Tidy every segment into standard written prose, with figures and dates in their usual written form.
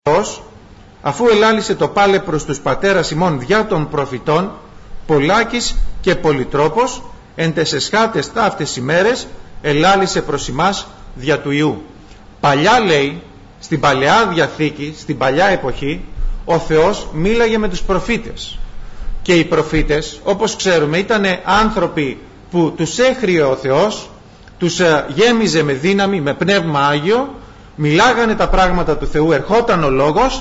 αφού ελάλησε το πάλε προς τους πατέρας ημών διά των προφητών, πολλάκις και πολυτρόπος, εν τες εσχάτες ταύτες ημέρες ελάλησε προς ημάς δια του Υιού. Παλιά, λέει, στην Παλαιά Διαθήκη, στην παλιά εποχή, ο Θεός μίλαγε με τους προφήτες, και οι προφήτες, όπως ξέρουμε, ήταν άνθρωποι που τους έχριε ο Θεός, τους γέμιζε με δύναμη, με πνεύμα Άγιο, μιλάγανε τα πράγματα του Θεού, ερχόταν ο Λόγος,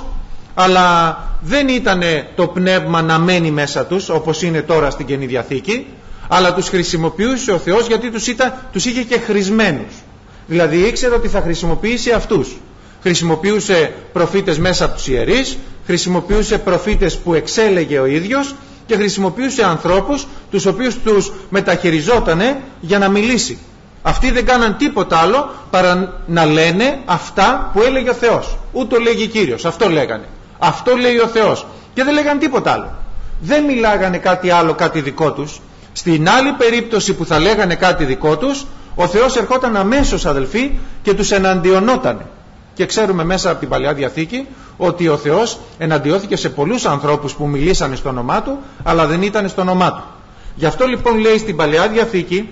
αλλά δεν ήταν το πνεύμα να μένει μέσα τους όπως είναι τώρα στην Καινή Διαθήκη, αλλά τους χρησιμοποιούσε ο Θεός γιατί τους είχε και χρησμένους. Δηλαδή ήξερε ότι θα χρησιμοποιήσει αυτούς. Χρησιμοποιούσε προφήτες μέσα από τους ιερείς, χρησιμοποιούσε προφήτες που εξέλεγε ο ίδιος και χρησιμοποιούσε ανθρώπους τους οποίους τους μεταχειριζότανε για να μιλήσει. Αυτοί δεν κάναν τίποτα άλλο παρά να λένε αυτά που έλεγε ο Θεός. Ούτω λέγει Κύριος, αυτό λέγανε. Αυτό λέει ο Θεός. Και δεν λέγαν τίποτα άλλο. Δεν μιλάγανε κάτι άλλο, κάτι δικό τους. Στην άλλη περίπτωση που θα λέγανε κάτι δικό τους, ο Θεός ερχόταν αμέσως, αδελφοί, και τους εναντιονότανε. Και ξέρουμε μέσα από την Παλαιά Διαθήκη ότι ο Θεός εναντιώθηκε σε πολλούς ανθρώπους που μιλήσανε στο όνομά Του, αλλά δεν ήταν στο όνομά Του. Γι' αυτό λοιπόν λέει στην Παλαιά Διαθήκη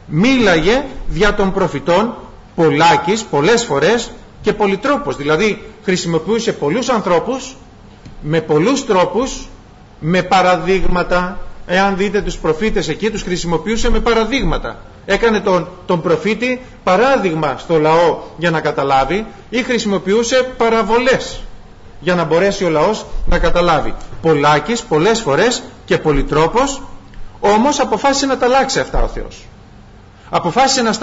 μίλαγε δια των προφητών πολλάκις, πολλές φορές, και πολυτρόπος. Δηλαδή χρησιμοποιούσε πολλούς ανθρώπους με πολλούς τρόπους, με παραδείγματα. Εάν δείτε τους προφήτες εκεί, τους χρησιμοποιούσε με παραδείγματα. Έκανε τον προφήτη παράδειγμα στο λαό για να καταλάβει, ή χρησιμοποιούσε παραβολές για να μπορέσει ο λαός να καταλάβει. Πολλάκις, πολλές φορές και πολυτρόπος. Όμως αποφάσισε να τα αλλάξει αυτά ο Θεός. Αποφάσισε να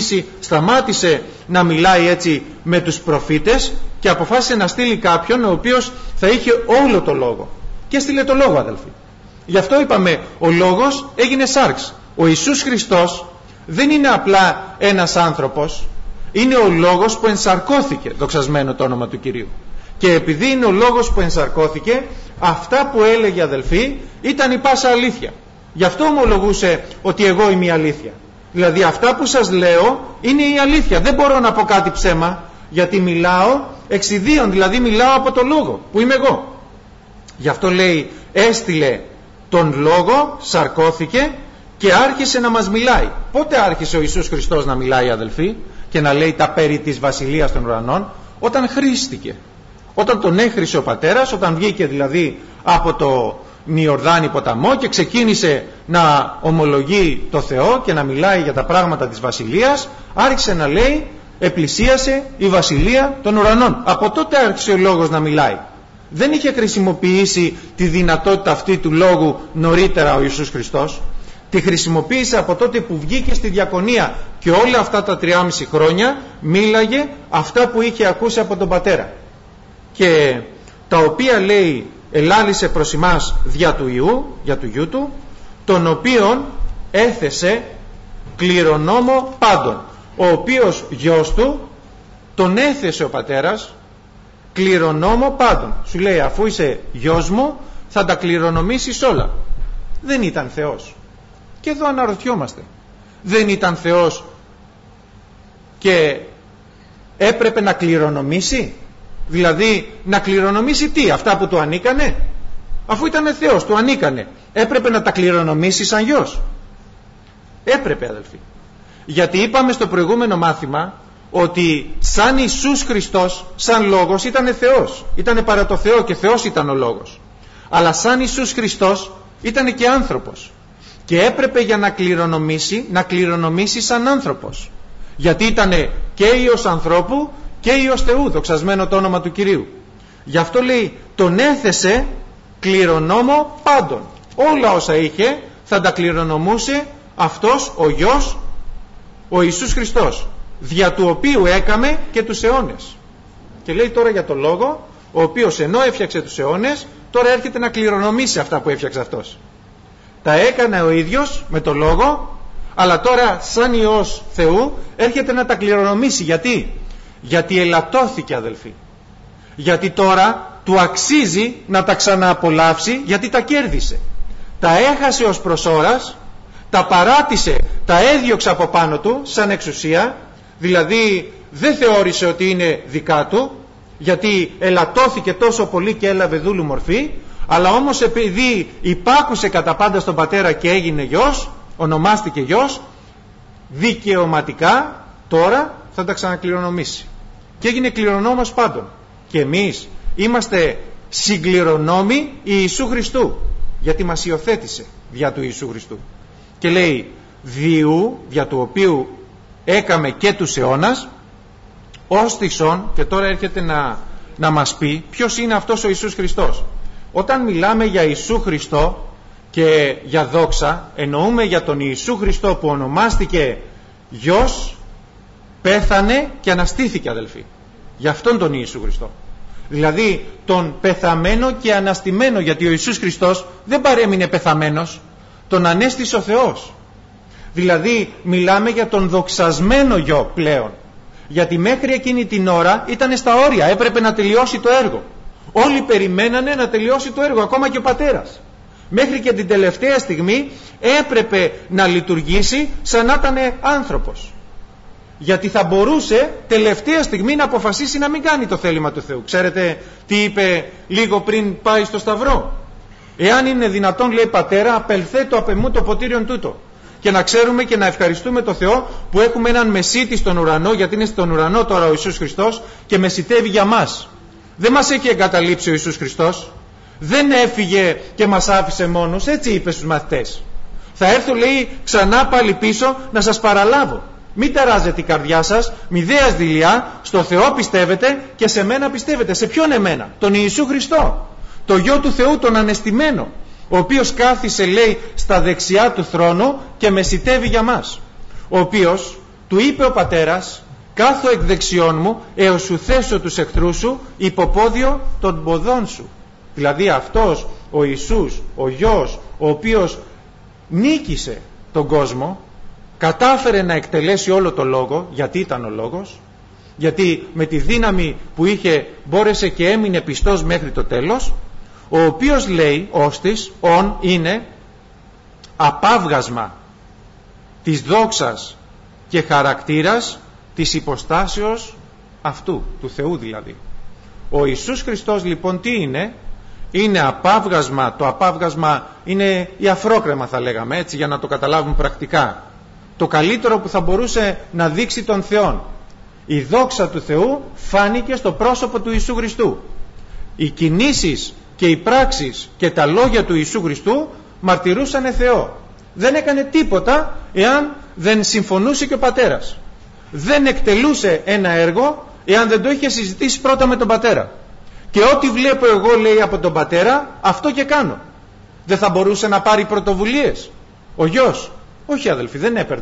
σταμάτησε να μιλάει έτσι με τους προφήτες και αποφάσισε να στείλει κάποιον ο οποίος θα είχε όλο το λόγο. Και στείλε το λόγο, αδελφοί. Γι' αυτό είπαμε, ο λόγος έγινε σάρξ. Ο Ιησούς Χριστός δεν είναι απλά ένας άνθρωπος, είναι ο λόγος που ενσαρκώθηκε, δοξασμένο το όνομα του Κυρίου. Και επειδή είναι ο λόγος που ενσαρκώθηκε, αυτά που έλεγε, αδελφοί, ήταν η πάσα αλήθεια. Γι' αυτό ομολογούσε ότι εγώ είμαι η αλήθεια. Δηλαδή αυτά που σας λέω είναι η αλήθεια. Δεν μπορώ να πω κάτι ψέμα, γιατί μιλάω εξιδίων, δηλαδή μιλάω από το λόγο που είμαι εγώ. Γι' αυτό λέει, έστειλε τον λόγο, σαρκώθηκε και άρχισε να μας μιλάει. Πότε άρχισε ο Ιησούς Χριστός να μιλάει, αδελφοί, και να λέει τα περί της βασιλείας των ουρανών? Όταν χρήστηκε, όταν τον έχρισε ο Πατέρας, όταν βγήκε δηλαδή από το Ιορδάνη ποταμό και ξεκίνησε να ομολογεί το Θεό και να μιλάει για τα πράγματα της βασιλείας, άρχισε να λέει, επλησίασε η βασιλεία των ουρανών. Από τότε άρχισε ο λόγος να μιλάει. Δεν είχε χρησιμοποιήσει τη δυνατότητα αυτή του λόγου νωρίτερα ο Ιησούς Χριστός. Τη χρησιμοποίησε από τότε που βγήκε στη διακονία, και όλα αυτά τα 3,5 χρόνια μίλαγε αυτά που είχε ακούσει από τον Πατέρα, και τα οποία, λέει, ελάλησε προς ημάς δια του Υιού, για του Υιού Του, τον οποίον έθεσε κληρονόμο πάντων. Ο οποίος γιος Του τον έθεσε ο Πατέρας κληρονόμο πάντων. Σου λέει, αφού είσαι γιος μου θα τα κληρονομήσεις όλα. Δεν ήταν Θεός. Και εδώ αναρωτιόμαστε, δεν ήταν Θεός και έπρεπε να κληρονομήσει? Δηλαδή να κληρονομήσει τι? Αυτά που του ανήκανε? Αφού ήταν Θεός, του ανήκανε. Έπρεπε να τα κληρονομήσει σαν γιος? Έπρεπε, αδελφοί. Γιατί είπαμε στο προηγούμενο μάθημα ότι σαν Ιησούς Χριστός, σαν λόγος, ήταν Θεός. Ήτανε παρά το Θεό και Θεός ήταν ο λόγος. Αλλά σαν Ιησούς Χριστός ήταν και άνθρωπος. Και έπρεπε για να κληρονομήσει σαν άνθρωπος. Γιατί ήτανε και Υιός ανθρώπου και Υιός Θεού, δοξασμένο το όνομα του Κυρίου. Γι' αυτό λέει, τον έθεσε κληρονόμο πάντων. Όλα όσα είχε θα τα κληρονομούσε αυτός ο γιος, ο Ιησούς Χριστός, δια του οποίου έκαμε και τους αιώνες. Και λέει τώρα για το λόγο, ο οποίος ενώ έφτιαξε τους αιώνες, τώρα έρχεται να κληρονομήσει αυτά που έφτιαξε αυτός. Τα έκανε ο ίδιος με το λόγο, αλλά τώρα σαν Υιός Θεού έρχεται να τα κληρονομήσει. Γιατί ελαττώθηκε, αδελφοί. Γιατί τώρα του αξίζει να τα ξανααπολαύσει, γιατί τα κέρδισε. Τα έχασε ως προσώρας, τα παράτησε, τα έδιωξε από πάνω του σαν εξουσία, δηλαδή δεν θεώρησε ότι είναι δικά του, γιατί ελαττώθηκε τόσο πολύ και έλαβε δούλου μορφή, αλλά όμως επειδή υπάκουσε κατά πάντα στον πατέρα και έγινε γιος, ονομάστηκε γιος, δικαιωματικά τώρα θα τα ξανακληρονομήσει και έγινε κληρονόμος πάντων. Και εμείς είμαστε συγκληρονόμοι Ιησού Χριστού, γιατί μας υιοθέτησε δια του Ιησού Χριστού. Και λέει διού, δια του οποίου έκαμε και τους αιώνας, ως τισόν. Και τώρα έρχεται να μας πει ποιος είναι αυτός ο Ιησούς Χριστός. Όταν μιλάμε για Ιησού Χριστό και για δόξα, εννοούμε για τον Ιησού Χριστό που ονομάστηκε γιος, πέθανε και αναστήθηκε, αδελφοί. Για αυτόν τον Ιησού Χριστό, δηλαδή τον πεθαμένο και αναστημένο, γιατί ο Ιησούς Χριστός δεν παρέμεινε πεθαμένος, τον ανέστησε ο Θεός. Δηλαδή μιλάμε για τον δοξασμένο γιο πλέον, γιατί μέχρι εκείνη την ώρα ήταν στα όρια, έπρεπε να τελειώσει το έργο. Όλοι περιμένανε να τελειώσει το έργο, ακόμα και ο πατέρας. Μέχρι και την τελευταία στιγμή έπρεπε να λειτουργήσει σαν να ήταν άνθρωπος, γιατί θα μπορούσε τελευταία στιγμή να αποφασίσει να μην κάνει το θέλημα του Θεού. Ξέρετε τι είπε λίγο πριν πάει στο Σταυρό? Εάν είναι δυνατόν, λέει, Πατέρα, απελθέ το απ' εμού το ποτήριον τούτο. Και να ξέρουμε και να ευχαριστούμε το Θεό που έχουμε έναν μεσίτη στον ουρανό, γιατί είναι στον ουρανό τώρα ο Ιησούς Χριστός και μεσιτεύει για μας. Δεν μας έχει εγκαταλείψει ο Ιησούς Χριστός, δεν έφυγε και μας άφησε μόνους. Έτσι είπε στους μαθητές: θα έρθω, λέει, ξανά πάλι πίσω να σας παραλάβω. Μην ταράζετε η καρδιά σας, μηδέας δειλιά, στο Θεό πιστεύετε και σε μένα πιστεύετε. Σε ποιον εμένα? Τον Ιησού Χριστό, το Γιο του Θεού, τον ανεστημένο, ο οποίος κάθισε, λέει, στα δεξιά του θρόνου και μεσιτεύει για μας, ο οποίος του είπε ο Πατέρας: κάθω εκ δεξιών μου έως σου θέσω τους εχθρούς σου υποπόδιο των ποδών σου. Δηλαδή αυτός ο Ιησούς, ο Γιος, ο οποίος νίκησε τον κόσμο, κατάφερε να εκτελέσει όλο το λόγο, γιατί ήταν ο λόγος, γιατί με τη δύναμη που είχε μπόρεσε και έμεινε πιστός μέχρι το τέλος, ο οποίος, λέει, όστις, είναι απάβγασμα της δόξας και χαρακτήρας της υποστάσεως αυτού, του Θεού δηλαδή. Ο Ιησούς Χριστός λοιπόν τι είναι? Είναι απάβγασμα. Το απάβγασμα είναι η αφρόκρεμα, θα λέγαμε, έτσι, για να το καταλάβουμε πρακτικά. Το καλύτερο που θα μπορούσε να δείξει τον Θεόν. Η δόξα του Θεού φάνηκε στο πρόσωπο του Ιησού Χριστού. Οι κινήσεις και οι πράξεις και τα λόγια του Ιησού Χριστού μαρτυρούσανε Θεό. Δεν έκανε τίποτα εάν δεν συμφωνούσε και ο Πατέρας. Δεν εκτελούσε ένα έργο εάν δεν το είχε συζητήσει πρώτα με τον Πατέρα. Και ό,τι βλέπω εγώ, λέει, από τον Πατέρα, αυτό και κάνω. Δεν θα μπορούσε να πάρει πρωτοβουλίες ο Γιος? Όχι, αδελφοί,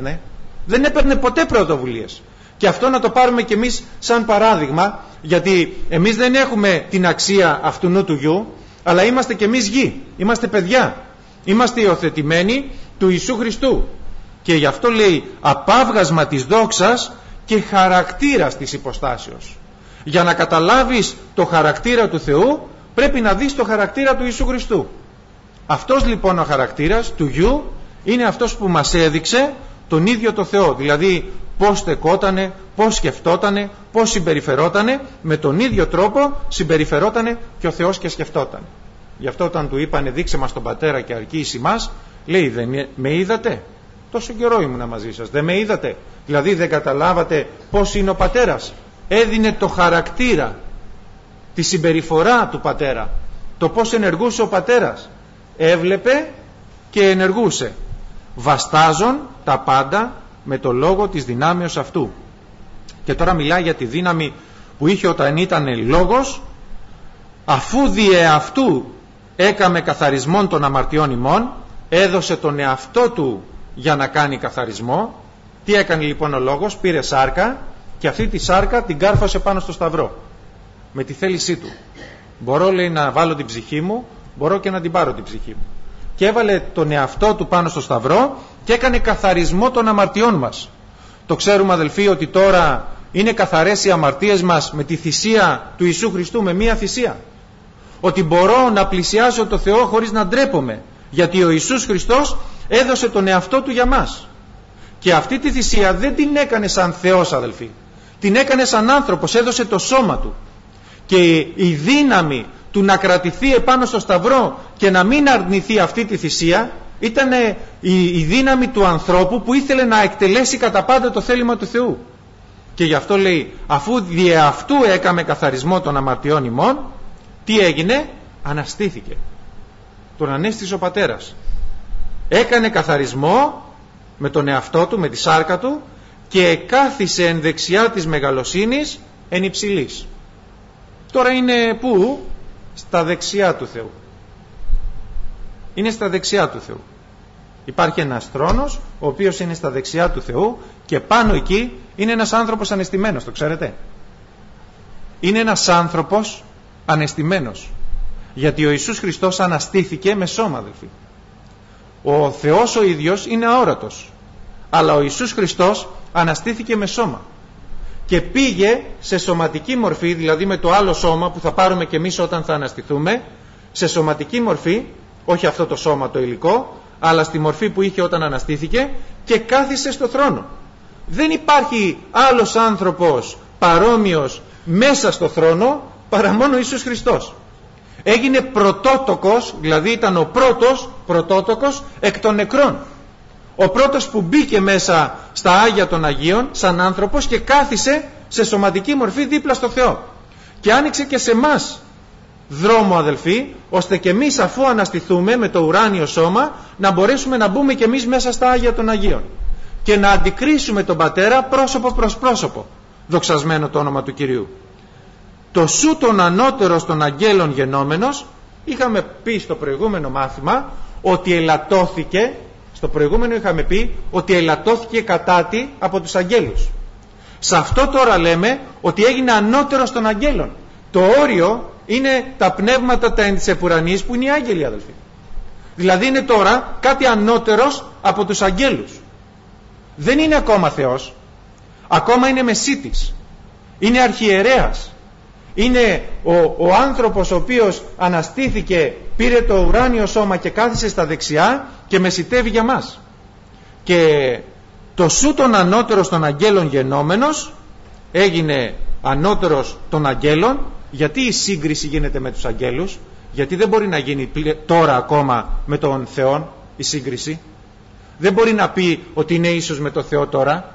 δεν έπαιρνε ποτέ πρωτοβουλίες. Και αυτό να το πάρουμε κι εμείς σαν παράδειγμα, γιατί εμείς δεν έχουμε την αξία αυτού του γιου, αλλά είμαστε κι εμείς γη, είμαστε παιδιά, είμαστε υιοθετημένοι του Ιησού Χριστού. Και γι' αυτό λέει απάβγασμα της δόξας και χαρακτήρας της υποστάσεως. Για να καταλάβεις το χαρακτήρα του Θεού πρέπει να δεις το χαρακτήρα του Ιησού Χριστού. Αυτός λοιπόν ο χαρακτήρας του γιου είναι αυτός που μας έδειξε τον ίδιο το Θεό, δηλαδή πώς στεκότανε, πώς σκεφτότανε, πώς συμπεριφερότανε. Με τον ίδιο τρόπο συμπεριφερότανε και ο Θεός και σκεφτόταν. Γι' αυτό όταν του είπανε δείξε μας τον Πατέρα και αρκεί εις ημάς, λέει δεν με είδατε? Τόσο καιρό ήμουνα μαζί σας, δεν με είδατε? Δηλαδή δεν καταλάβατε πώς είναι ο Πατέρας? Έδινε το χαρακτήρα, τη συμπεριφορά του Πατέρα, το πώς ενεργούσε ο Πατέρας. Έβλεπε και ενεργούσε, βαστάζον τα πάντα με το λόγο της δυνάμεως αυτού. Και τώρα μιλάει για τη δύναμη που είχε όταν ήταν λόγος, αφού διε αυτού έκαμε καθαρισμόν των αμαρτιών ημών, έδωσε τον εαυτό του για να κάνει καθαρισμό. Τι έκανε λοιπόν ο λόγος? Πήρε σάρκα και αυτή τη σάρκα την κάρφωσε πάνω στο σταυρό με τη θέλησή του. Μπορώ, λέει, να βάλω την ψυχή μου, μπορώ και να την πάρω την ψυχή μου. Και έβαλε τον εαυτό του πάνω στο σταυρό και έκανε καθαρισμό των αμαρτιών μας. Το ξέρουμε, αδελφοί, ότι τώρα είναι καθαρές οι αμαρτίες μας με τη θυσία του Ιησού Χριστού, με μία θυσία. Ότι μπορώ να πλησιάσω το Θεό χωρίς να ντρέπομαι, γιατί ο Ιησούς Χριστός έδωσε τον εαυτό του για μας. Και αυτή τη θυσία δεν την έκανε σαν Θεός, αδελφοί, την έκανε σαν άνθρωπος, έδωσε το σώμα του. και η δύναμη του να κρατηθεί επάνω στο σταυρό και να μην αρνηθεί αυτή τη θυσία ήταν η δύναμη του ανθρώπου που ήθελε να εκτελέσει κατά πάντα το θέλημα του Θεού. Και γι' αυτό λέει, αφού δι' αυτού έκαμε καθαρισμό των αμαρτιών ημών, τι έγινε? Αναστήθηκε. Τον ανέστησε ο Πατέρας. Έκανε καθαρισμό με τον εαυτό του, με τη σάρκα του, και κάθισε εν δεξιά της μεγαλοσύνης εν υψηλής. Τώρα είναι πού? Στα δεξιά του Θεού. Είναι στα δεξιά του Θεού. Υπάρχει ένας θρόνος ο οποίος είναι στα δεξιά του Θεού και πάνω εκεί είναι ένας άνθρωπος ανεστημένος, το ξέρετε? Είναι ένας άνθρωπος ανεστημένος, γιατί ο Ιησούς Χριστός αναστήθηκε με σώμα, αδελφοί. Ο Θεός ο ίδιος είναι αόρατος, αλλά ο Ιησούς Χριστός αναστήθηκε με σώμα και πήγε σε σωματική μορφή, δηλαδή με το άλλο σώμα που θα πάρουμε και εμείς όταν θα αναστηθούμε, σε σωματική μορφή, όχι αυτό το σώμα το υλικό, αλλά στη μορφή που είχε όταν αναστήθηκε, και κάθισε στο θρόνο. Δεν υπάρχει άλλος άνθρωπος παρόμοιος μέσα στο θρόνο παρά μόνο ο Ιησούς Χριστός. Έγινε πρωτότοκος, δηλαδή ήταν ο πρώτος πρωτότοκος εκ των νεκρών. Ο πρώτος που μπήκε μέσα στα Άγια των Αγίων σαν άνθρωπος και κάθισε σε σωματική μορφή δίπλα στο Θεό. Και άνοιξε και σε εμάς δρόμο, αδελφοί, ώστε και εμείς, αφού αναστηθούμε με το ουράνιο σώμα, να μπορέσουμε να μπούμε και εμείς μέσα στα Άγια των Αγίων και να αντικρίσουμε τον Πατέρα πρόσωπο προς πρόσωπο. Δοξασμένο το όνομα του Κυρίου. Το σου τον ανώτερος των αγγέλων γενόμενος, είχαμε πει στο προηγούμενο μάθημα ότι ελαττώθηκε, στο προηγούμενο είχαμε πει ότι ελαττώθηκε κατάτι από τους αγγέλους. Σε αυτό τώρα λέμε ότι έγινε ανώτερος των αγγέλων. Το όριο είναι τα πνεύματα τα εν της επουρανής που είναι οι άγγελοι, αδελφοί. Δηλαδή είναι τώρα κάτι ανώτερος από τους αγγέλους. Δεν είναι ακόμα Θεός, ακόμα είναι μεσίτης, είναι αρχιερέας, είναι ο άνθρωπος ο οποίος αναστήθηκε, πήρε το ουράνιο σώμα και κάθισε στα δεξιά και μεσιτεύει για μας. Και το σου τον ανώτερος των αγγέλων γενόμενος έγινε ανώτερος των αγγέλων. Γιατί η σύγκριση γίνεται με τους αγγέλους? Γιατί δεν μπορεί να γίνει τώρα ακόμα με τον Θεό η σύγκριση. Δεν μπορεί να πει ότι είναι ίσος με τον Θεό τώρα.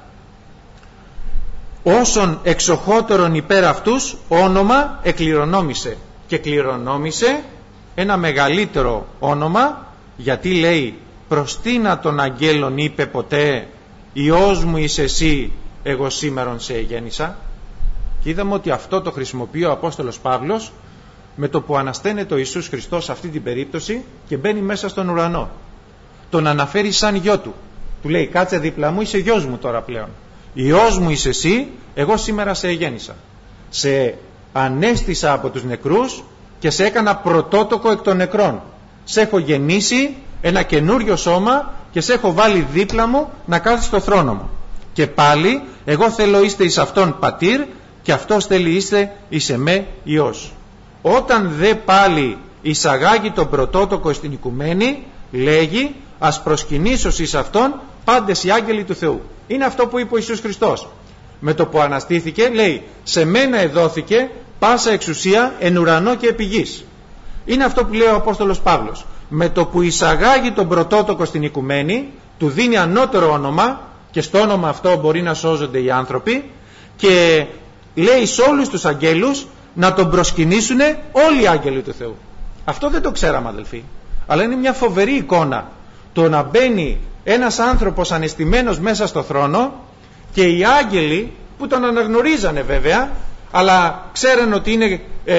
Όσον εξοχότερον υπέρ αυτούς όνομα εκληρονόμησε, και κληρονόμησε ένα μεγαλύτερο όνομα, γιατί λέει προς τίνα των αγγέλων είπε ποτέ Υιός μου είσαι εσύ, εγώ σήμερον σε εγέννησα. Και είδαμε ότι αυτό το χρησιμοποιεί ο Απόστολος Παύλος με το που ανασταίνεται ο Ιησούς Χριστός σε αυτή την περίπτωση και μπαίνει μέσα στον ουρανό. Τον αναφέρει σαν γιο του. Του λέει κάτσε δίπλα μου, είσαι γιος μου τώρα πλέον. Υιός μου είσαι εσύ, εγώ σήμερα σε εγέννησα. Σε ανέστησα από τους νεκρούς και σε έκανα πρωτότοκο εκ των νεκρών. Σε έχω γεννήσει ένα καινούριο σώμα και σε έχω βάλει δίπλα μου να κάθεις στο θρόνο μου. Και πάλι εγώ θέλω είστε εις αυτόν πατήρ και αυτός θέλει είστε εις εμέ Υιός. Όταν δε πάλι εισαγάγει τον πρωτότοκο στην οικουμένη, λέγει ας προσκυνήσως εις αυτόν πάντες οι άγγελοι του Θεού. Είναι αυτό που είπε ο Ιησούς Χριστός. Με το που αναστήθηκε λέει σε μένα εδόθηκε πάσα εξουσία εν ουρανό και επί γης. Είναι αυτό που λέει ο Απόστολος Παύλος. Με το που εισαγάγει τον πρωτότοκο στην οικουμένη, του δίνει ανώτερο όνομα και στο όνομα αυτό μπορεί να σώζονται οι άνθρωποι και λέει σε όλους τους αγγέλους να τον προσκυνήσουν όλοι οι άγγελοι του Θεού. Αυτό δεν το ξέραμε, αδελφοί, αλλά είναι μια φοβερή εικόνα το να μπαίνει ένας άνθρωπος ανεστημένος μέσα στο θρόνο και οι άγγελοι που τον αναγνωρίζανε βέβαια, αλλά ξέραν ότι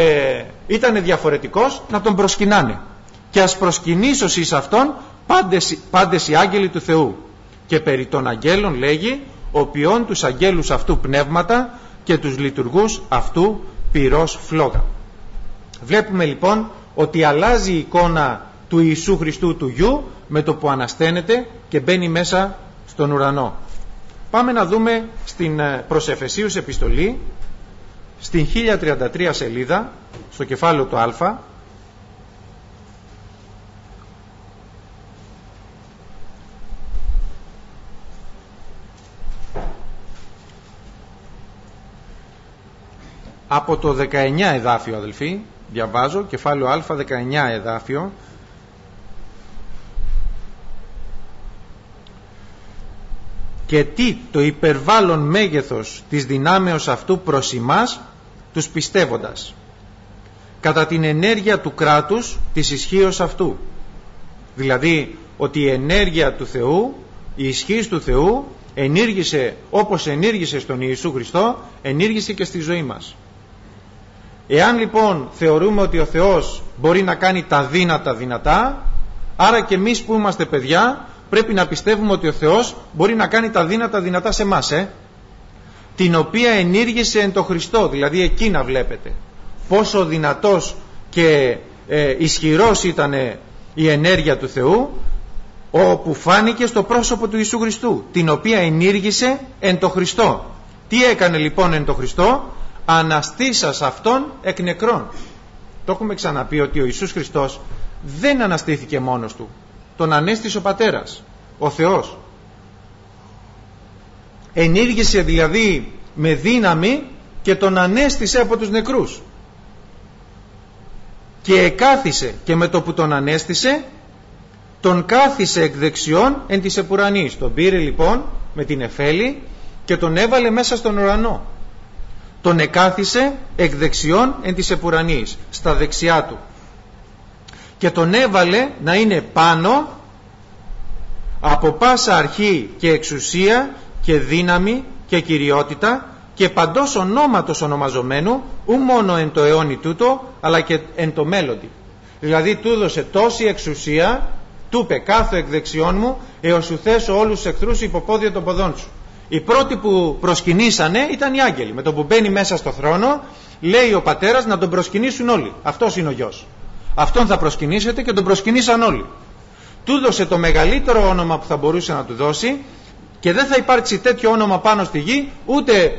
ήταν διαφορετικός, να τον προσκυνάνε. Και ας προσκυνήσως εις αυτόν πάντες οι άγγελοι του Θεού. Και περί των αγγέλων λέγει οποιών τους αγγέλους αυτού πνεύματα και τους λειτουργούς αυτού πυρός φλόγα. Βλέπουμε λοιπόν ότι αλλάζει η εικόνα του Ιησού Χριστού του Γιου με το που ανασταίνεται και μπαίνει μέσα στον ουρανό. Πάμε να δούμε στην προς Εφεσίους επιστολή, στην 1033 σελίδα, στο κεφάλαιο του Α. από το 19 εδάφιο, αδελφοί, διαβάζω, κεφάλαιο Α, 19 εδάφιο. Και τι το υπερβάλλον μέγεθος της δυνάμεως αυτού προς ημάς τους πιστεύοντας, κατά την ενέργεια του κράτους της ισχύως αυτού. Δηλαδή ότι η ενέργεια του Θεού, η ισχύς του Θεού ενήργησε, όπως ενήργησε στον Ιησού Χριστό, ενήργησε και στη ζωή μας. Εάν λοιπόν θεωρούμε ότι ο Θεός μπορεί να κάνει τα δύνατα δυνατά, άρα και εμείς που είμαστε παιδιά πρέπει να πιστεύουμε ότι ο Θεός μπορεί να κάνει τα δύνατα δυνατά σε εμάς, την οποία ενήργησε εν το Χριστό. Δηλαδή εκεί να βλέπετε πόσο δυνατός και ισχυρός ήταν η ενέργεια του Θεού, όπου φάνηκε στο πρόσωπο του Ιησού Χριστού, την οποία ενήργησε εν το Χριστό. Τι έκανε λοιπόν εν το Χριστό? Αναστήσας αυτόν εκ νεκρών. Το έχουμε ξαναπεί ότι ο Ιησούς Χριστός δεν αναστήθηκε μόνος του, τον ανέστησε ο Πατέρας, ο Θεός. Ενήργησε δηλαδή με δύναμη και τον ανέστησε από τους νεκρούς, και εκάθισε, και με το που τον ανέστησε τον κάθισε εκ δεξιών εν της επουρανής. Τον πήρε λοιπόν με την εφέλη και τον έβαλε μέσα στον ουρανό. Τον εκάθισε εκ δεξιών εν της επουρανής, στα δεξιά του, και τον έβαλε να είναι πάνω από πάσα αρχή και εξουσία και δύναμη και κυριότητα και παντός ονόματος ονομαζομένου, ου μόνο εν το αιώνι τούτο, αλλά και εν το μέλλοντι. Δηλαδή του έδωσε τόση εξουσία, του είπε κάθω εκ δεξιών μου έως σου θέσω όλους τους εχθρούς υποπόδια των ποδών σου. Οι πρώτοι που προσκυνήσανε ήταν οι άγγελοι. Με το που μπαίνει μέσα στο θρόνο, λέει ο Πατέρας να τον προσκυνήσουν όλοι. Αυτός είναι ο Γιος. Αυτόν θα προσκυνήσετε, και τον προσκυνήσαν όλοι. Του δώσε το μεγαλύτερο όνομα που θα μπορούσε να του δώσει, και δεν θα υπάρξει τέτοιο όνομα πάνω στη γη ούτε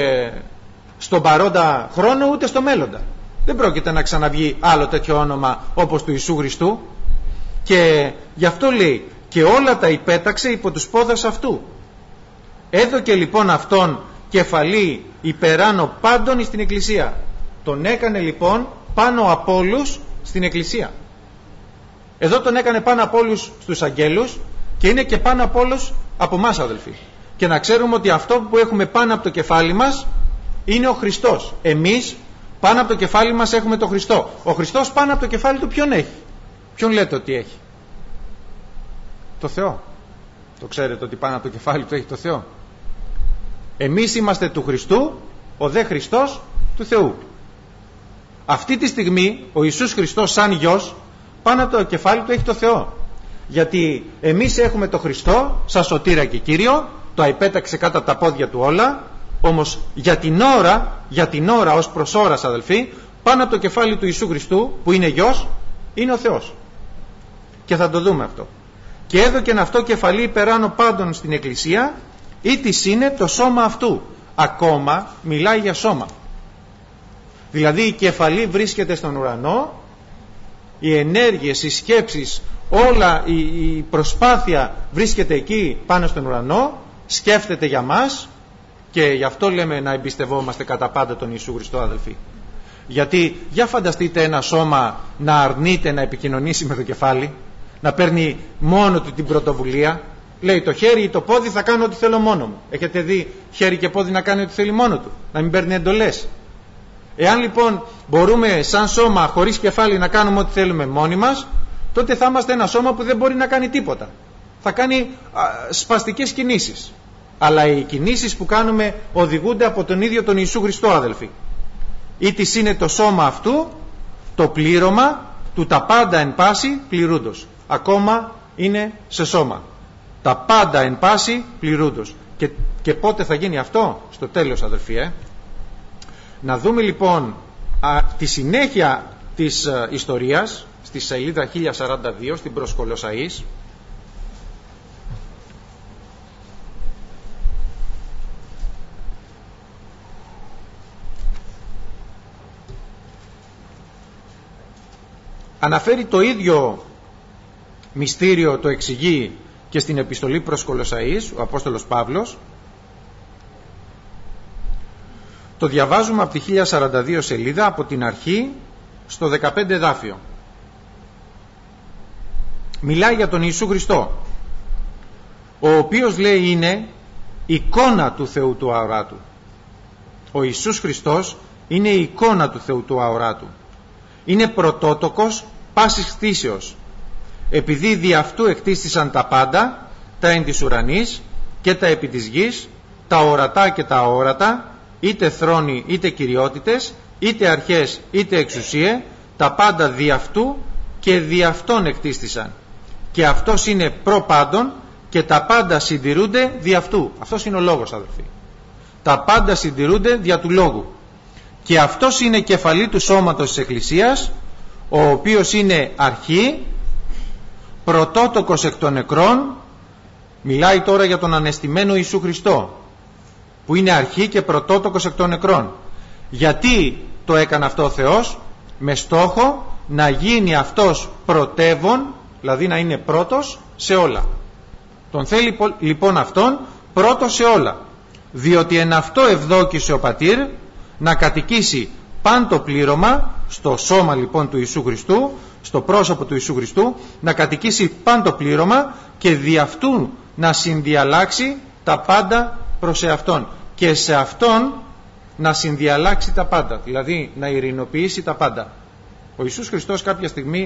στον παρόντα χρόνο ούτε στο μέλλοντα. Δεν πρόκειται να ξαναβγεί άλλο τέτοιο όνομα όπως του Ιησού Χριστού. Και γι' αυτό λέει και όλα τα υπέταξε υπό τους πόδας αυτού. Έδωκε λοιπόν αυτόν κεφαλή υπεράνω πάντων στην Εκκλησία. Τον έκανε λοιπόν πάνω από όλους στην Εκκλησία. Εδώ τον έκανε πάνω από όλους στους αγγέλους, και είναι και πάνω από όλους από εμάς, αδελφοί. Και να ξέρουμε ότι αυτό που έχουμε πάνω από το κεφάλι μας είναι ο Χριστός. Εμείς πάνω από το κεφάλι μας έχουμε το Χριστό. Ο Χριστός πάνω από το κεφάλι του ποιον έχει? Ποιον λέτε ότι έχει? Το Θεό. Το ξέρετε ότι πάνω από το κεφάλι του έχει το Θεό? Εμείς είμαστε του Χριστού, ο δε Χριστός του Θεού. Αυτή τη στιγμή ο Ιησούς Χριστός σαν Γιος πάνω από το κεφάλι του έχει το Θεό. Γιατί εμείς έχουμε το Χριστό σαν σωτήρα και Κύριο, το αϋπέταξε κάτω από τα πόδια του όλα, όμως για την ώρα ως προς ώρας, αδελφοί, πάνω από το κεφάλι του Ιησού Χριστού που είναι Γιος είναι ο Θεός. Και θα το δούμε αυτό. Και έδωκεν αυτό κεφαλή υπεράνω πάντων στην Εκκλησία, ή της είναι το σώμα αυτού. Ακόμα μιλάει για σώμα. Δηλαδή η κεφαλή βρίσκεται στον ουρανό, οι ενέργειες, οι σκέψεις, όλα η προσπάθεια βρίσκεται εκεί πάνω στον ουρανό, σκέφτεται για μας, και γι' αυτό λέμε να εμπιστευόμαστε κατά πάντα τον Ιησού Χριστό, αδελφοί. Γιατί για φανταστείτε ένα σώμα να αρνείται να επικοινωνήσει με το κεφάλι, να παίρνει μόνο του την πρωτοβουλία. Λέει το χέρι ή το πόδι θα κάνω ό,τι θέλω μόνο μου. Έχετε δει χέρι και πόδι να κάνει ό,τι θέλει μόνο του, να μην παίρνει εντολές? Εάν λοιπόν μπορούμε σαν σώμα χωρίς κεφάλι να κάνουμε ό,τι θέλουμε μόνοι μας, τότε θα είμαστε ένα σώμα που δεν μπορεί να κάνει τίποτα. Θα κάνει σπαστικές κινήσεις. Αλλά οι κινήσεις που κάνουμε οδηγούνται από τον ίδιο τον Ιησού Χριστό, αδελφοί. Ή της είναι το σώμα αυτού, το πλήρωμα του τα πάντα εν πάση πληρούντος. Ακόμα είναι σε σώμα. Τα πάντα εν πάση πληρούντος. Και πότε θα γίνει αυτό? Στο τέλος, αδελφοί. Να δούμε λοιπόν τη συνέχεια της ιστορίας στη σελίδα 1042 στην προς Κολοσσαείς. Αναφέρει το ίδιο μυστήριο, το εξηγεί και στην επιστολή προς Κολοσσαείς ο Απόστολος Παύλος. Το διαβάζουμε από τη 1042 σελίδα, από την αρχή στο 15 εδάφιο. Μιλάει για τον Ιησού Χριστό, ο οποίος λέει είναι εικόνα του Θεού του αοράτου. Ο Ιησούς Χριστός είναι η εικόνα του Θεού του αοράτου. Είναι πρωτότοκος πάσης κτήσεως, επειδή δι' αυτού εκτίστησαν τα πάντα, τα εν της ουρανής και τα επί της γης, τα ορατά και τα αόρατα, είτε θρόνοι είτε κυριότητες, είτε αρχές είτε εξουσίε, τα πάντα δι' αυτού και δι' αυτόν εκτίστησαν. Και αυτός είναι προπάντων και τα πάντα συντηρούνται δι' αυτού. Αυτός είναι ο λόγος, αδελφοί. Τα πάντα συντηρούνται δια του λόγου. Και αυτός είναι κεφαλή του σώματος της Εκκλησίας, ο οποίος είναι αρχή, πρωτότοκος εκ των νεκρών. Μιλάει τώρα για τον ανεστημένο Ιησού Χριστό, που είναι αρχή και πρωτότοκος εκ των νεκρών. Γιατί το έκανε αυτό ο Θεός? Με στόχο να γίνει αυτός πρωτεύων, δηλαδή να είναι πρώτος σε όλα. Τον θέλει λοιπόν αυτόν πρώτος σε όλα, διότι εν αυτό ευδόκησε ο Πατήρ να κατοικήσει πάντο πλήρωμα στο σώμα λοιπόν του Ιησού Χριστού, στο πρόσωπο του Ιησού Χριστού, να κατοικήσει πάντο πλήρωμα και δι' αυτού να συνδιαλλάξει τα πάντα προς εαυτόν, και σε αυτόν να συνδιαλλάξει τα πάντα, δηλαδή να ειρηνοποιήσει τα πάντα. Ο Ιησούς Χριστός κάποια στιγμή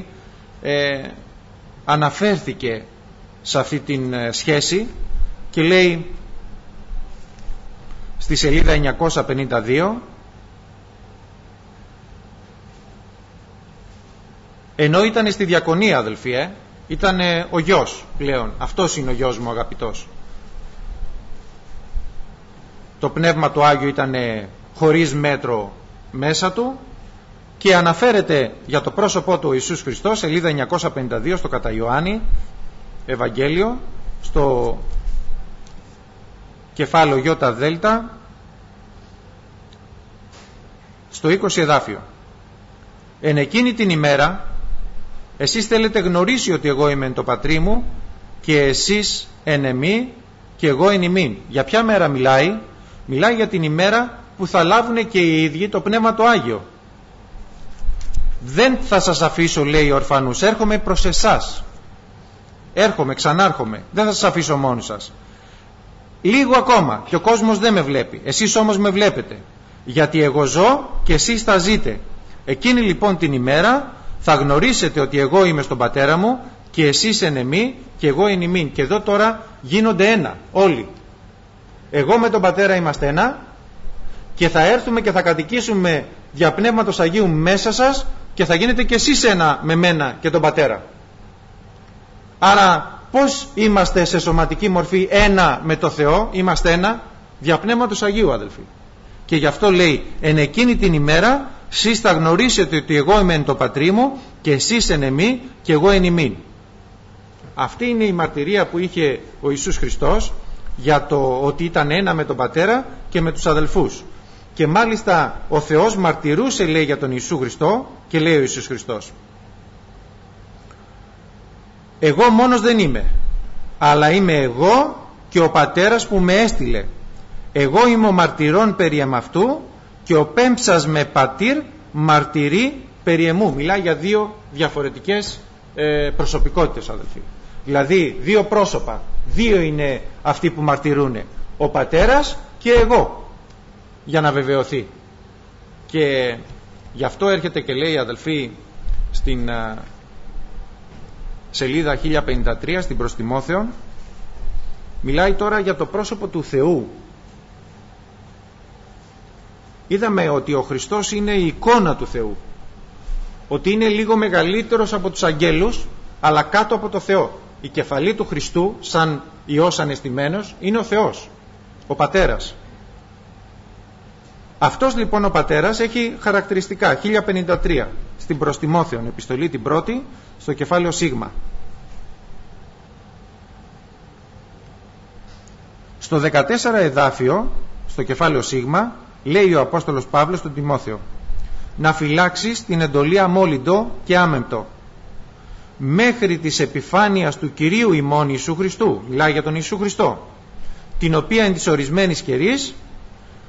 αναφέρθηκε σε αυτή την σχέση και λέει στη σελίδα 952, ενώ ήταν στη διακονία, αδελφοί, ήταν ο γιος πλέον. Αυτός είναι ο γιος μου αγαπητός. Το Πνεύμα του Άγιο ήταν χωρίς μέτρο μέσα του, και αναφέρεται για το πρόσωπό του ο Ιησούς Χριστός, σελίδα 952 στο κατά Ιωάννη Ευαγγέλιο, στο κεφάλαιο Ιώτα Δέλτα, στο 20 εδάφιο. Εν εκείνη την ημέρα εσείς θέλετε γνωρίσει ότι εγώ είμαι εν το Πατρί μου και εσείς εν εμεί και εγώ εν ημίν. Για ποια μέρα μιλάει? Μιλάει για την ημέρα που θα λάβουν και οι ίδιοι το Πνεύμα το Άγιο. Δεν θα σας αφήσω, λέει, ορφανούς, έρχομαι προς εσάς. Έρχομαι, ξανάρχομαι, δεν θα σας αφήσω μόνοι σας. Λίγο ακόμα και ο κόσμος δεν με βλέπει, εσείς όμως με βλέπετε, γιατί εγώ ζω και εσείς θα ζείτε. Εκείνη λοιπόν την ημέρα θα γνωρίσετε ότι εγώ είμαι στον Πατέρα μου και εσείς εν εμεί και εγώ εν ημίν. Και εδώ τώρα γίνονται ένα όλοι. Εγώ με τον Πατέρα είμαστε ένα, και θα έρθουμε και θα κατοικήσουμε δια Πνεύματος Αγίου μέσα σας, και θα γίνετε και εσείς ένα με μένα και τον Πατέρα. Άρα πώς είμαστε σε σωματική μορφή ένα με το Θεό? Είμαστε ένα δια Πνεύματος Αγίου, αδελφοί. Και γι' αυτό λέει, εν εκείνη την ημέρα εσείς θα γνωρίσετε ότι εγώ είμαι εν το Πατρί μου και εσείς εν εμεί και εγώ εν ημίν. Αυτή είναι η μαρτυρία που είχε ο Ιησούς Χριστός για το ότι ήταν ένα με τον Πατέρα και με τους αδελφούς. Και μάλιστα ο Θεός μαρτυρούσε, λέει, για τον Ιησού Χριστό, και λέει ο Ιησούς Χριστός, εγώ μόνος δεν είμαι, αλλά είμαι εγώ και ο Πατέρας που με έστειλε. Εγώ είμαι ο μαρτυρών περί εμαυτού και ο πέμψας με πατήρ μαρτυρεί περί εμού. Μιλάει για δύο διαφορετικές προσωπικότητες, αδελφοί. Δηλαδή δύο πρόσωπα, δύο είναι αυτοί που μαρτυρούνε, ο Πατέρας και εγώ, για να βεβαιωθεί. Και γι' αυτό έρχεται και λέει, αδελφοί, στην σελίδα 1053 στην προς Τιμόθεον, μιλάει τώρα για το πρόσωπο του Θεού. Είδαμε ότι ο Χριστός είναι η εικόνα του Θεού, ότι είναι λίγο μεγαλύτερος από τους αγγέλους, αλλά κάτω από το Θεό. Η κεφαλή του Χριστού, σαν Υιός ανεστημένος, είναι ο Θεός, ο Πατέρας. Αυτός λοιπόν ο Πατέρας έχει χαρακτηριστικά. 1053 στην προς Τιμόθεον επιστολή την πρώτη, στο κεφάλαιο Σίγμα. Στο 14 εδάφιο, στο κεφάλαιο Σίγμα, λέει ο Απόστολος Παύλος στον Τιμόθεο, να φυλάξεις την εντολή αμόλυντο και άμεμπτο μέχρι της επιφάνειας του Κυρίου ημών Ιησού Χριστού. Μιλάει για τον Ιησού Χριστό, την οποία εν της ορισμένης καιρής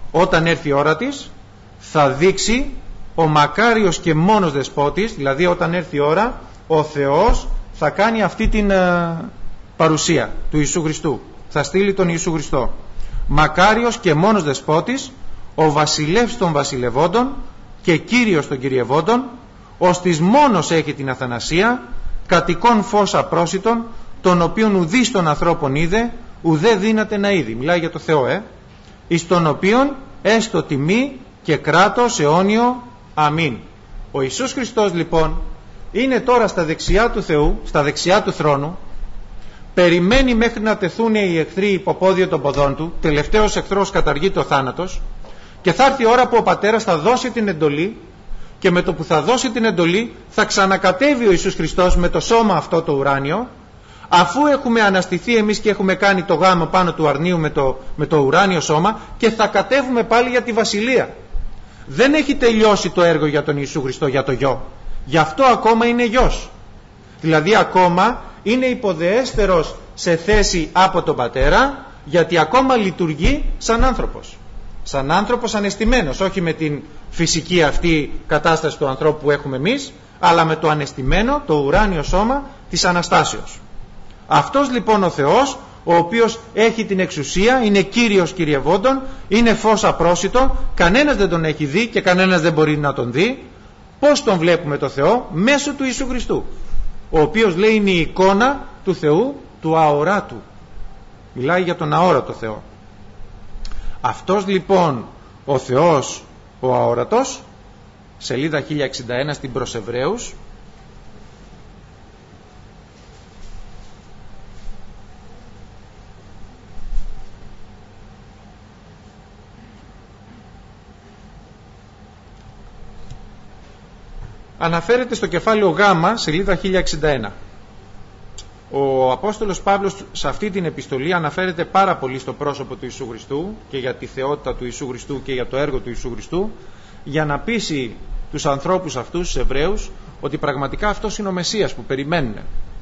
όταν έρθει η ώρα της, θα δείξει ο μακάριος και μόνος δεσπότης, δηλαδή όταν έρθει η ώρα, ο Θεός θα κάνει αυτή την παρουσία του Ιησού Χριστού, θα στείλει τον Ιησού Χριστό. Μακάριος και μόνος δεσπότης, ο βασιλεύς των βασιλευόντων και κύριος των κυριευόντων, ως της μόνος έχει την αθανασία, κατοικών φως απρόσιτον, τον οποίον ουδείς των ανθρώπων είδε, ουδέ δύναται να είδει. Μιλάει για το Θεό, εις τον οποίον έστω τιμή και κράτος αιώνιο. Αμήν. Ο Ιησούς Χριστός λοιπόν είναι τώρα στα δεξιά του Θεού, στα δεξιά του θρόνου, περιμένει μέχρι να τεθούν οι εχθροί υποπόδιο των ποδών του, τελευταίος εχθρός καταργείται ο θάνατος, και θα έρθει η ώρα που ο Πατέρας θα δώσει την εντολή, και με το που θα δώσει την εντολή θα ξανακατέβει ο Ιησούς Χριστός με το σώμα αυτό το ουράνιο, αφού έχουμε αναστηθεί εμείς και έχουμε κάνει το γάμο πάνω του αρνίου με το ουράνιο σώμα, και θα κατέβουμε πάλι για τη βασιλεία. Δεν έχει τελειώσει το έργο για τον Ιησού Χριστό, για το γιο. Γι' αυτό ακόμα είναι γιος. Δηλαδή ακόμα είναι υποδεέστερος σε θέση από τον Πατέρα, γιατί ακόμα λειτουργεί σαν άνθρωπος. Σαν άνθρωπος ανεστημένος, όχι με την φυσική αυτή κατάσταση του ανθρώπου που έχουμε εμείς, αλλά με το ανεστημένο, το ουράνιο σώμα της Αναστάσεως. Αυτός λοιπόν ο Θεός, ο οποίος έχει την εξουσία, είναι Κύριος κυριευόντων, είναι φως απρόσιτο, κανένας δεν τον έχει δει και κανένας δεν μπορεί να τον δει. Πώς τον βλέπουμε το Θεό? Μέσω του Ιησού Χριστού, ο οποίος λέει είναι η εικόνα του Θεού, του αοράτου. Μιλάει για τον αόρατο Θεό. Αυτός λοιπόν ο Θεός ο αόρατος, σελίδα 1061 στην προς Εβραίους, αναφέρεται στο κεφάλαιο Γ, σελίδα 1061. Ο Απόστολος Παύλος σε αυτή την επιστολή αναφέρεται πάρα πολύ στο πρόσωπο του Ιησού Χριστού και για τη θεότητα του Ιησού Χριστού και για το έργο του Ιησού Χριστού, για να πείσει τους ανθρώπους αυτούς, τους Εβραίους, ότι πραγματικά αυτός είναι ο Μεσσίας που περιμένουν.